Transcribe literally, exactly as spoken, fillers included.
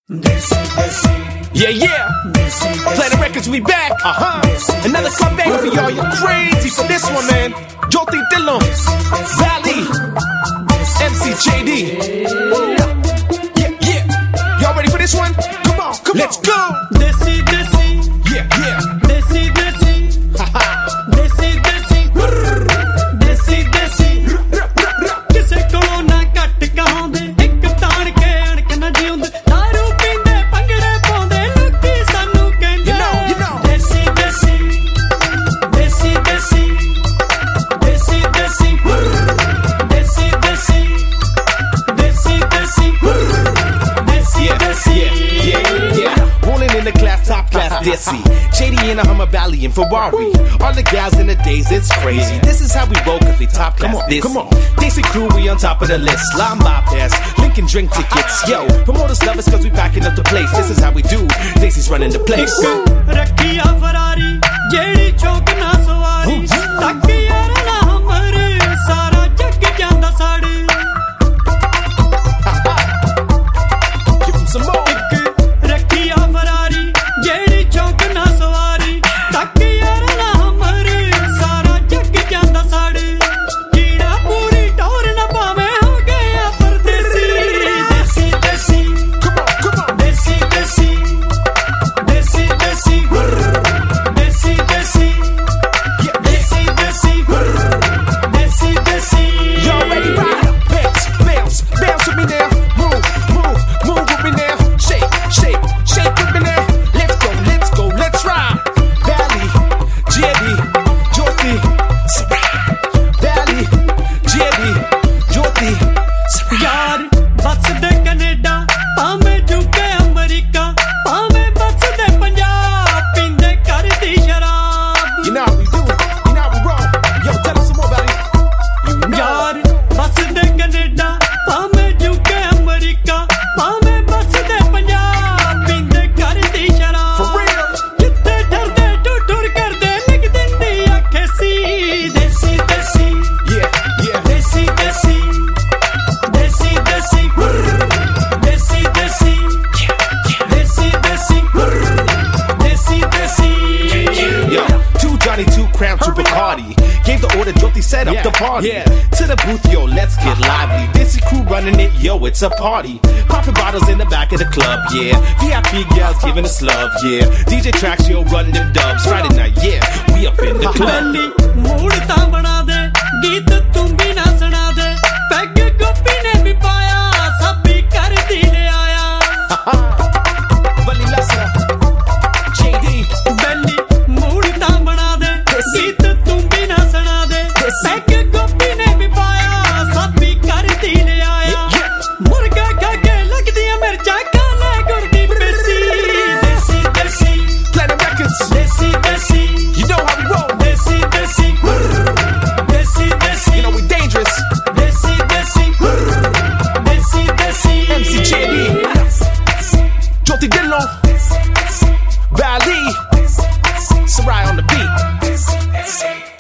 Yeah, yeah. Planet Records, we back. Uh huh. Another comeback for y'all. You're crazy for this one, man. Jyoti Dillon, Valley, M C J D. Woo. Yeah, yeah. Y'all ready for this one? Come on, come Let's on. Let's go. Desi, desi. Yeah, yeah. Desi, desi. Ha ha. Desi, desi. Desi, desi. Kise ko na kat kaunde, ek taan ke ank na jiunde. Daru pinde, pangde ponde, loki sanu kende. You know, you know. Desi, desi. Desi, desi. Desi, desi. Desi, desi. Desi, desi. Desi, desi. Yeah, yeah, yeah. Rolling in the class, top class, Desi. J D in a Hummer Valley and Ferrari. All the gals in the days, it's crazy. This is how we roll, cause we top class. Desi. Come on, Desi crew, we on top of the list. Lime bypass, Lincoln drink tickets. Yo, promoters love us cause we backing up the place. This is how we do. Desi's running the place. Rakhiya Ferrari, jehdi chok na sawari. Tak yaar na hamare, sara jag janda sade. Give him some more. Rakhiya Ferrari, jehdi chok na sawari. Tak yaar na hamare, sara jag janda sade. Jeeda puri taur na paave ho gaya pardesi. Desi, desi. Come on, come on. Desi, desi. Desi, desi. Desi, desi. Yeah, Desi, desi. Desi, desi. y'all ready? Ride up, bounce, bounce, bounce with me now. Move, move, move with me now. Shake, shake, shake with me now. Let's go, let's go, let's ride. Valley, J D, Jyoti, Sarai. Valley, J D, Jyoti, Sarai. यार बस दे Canada भावे जुके America भावे बस दे पंजाब पींदे कर दी शराब You know how we do, you know how we roll. Yo, tell us some more, Valley. You know. यार बस दे Canada भावे जुके America भावे बस दे पंजाब पींदे कर दी शराब For real. जिथे डरदे टुटुर करदे लिख दिंदी आखे सी देसी देसी Yeah, yeah. Desi, desi. Desi, desi. Desi, desi. Desi, desi. Desi, desi. Yo, two Johnny, two Crown, two Bacardi. Gave the order, Jyoti set up Yeah, the party. yeah. To the booth, yo, let's get lively. Desi crew running it, yo, it's a party. Popping bottles in the back of the club, yeah. V I P gals giving us love, yeah. D J Tracks, yo, running them dubs. Friday night, yeah, we up in the club. Belly, mood ta bana de, geet tum bhi na suna de. Peg gopi ne bhi paya, sab bhi kar di le aaya. Valley Lasna, J D. Belly, mood ta bana de, geet tum bhi na suna de. Peg gopi ne bhi paya, sab bhi kar di le aaya. Murga kha ke lagdiyan mircha kale gur di pesi. Desi, desi. Planet Records, Desi, desi. you know how we roll. Desi, desi. Desi, desi. You know we dangerous. Desi, desi. Desi, desi. M C J D, Jyoti Dillon, Valley, Sarai on the beat.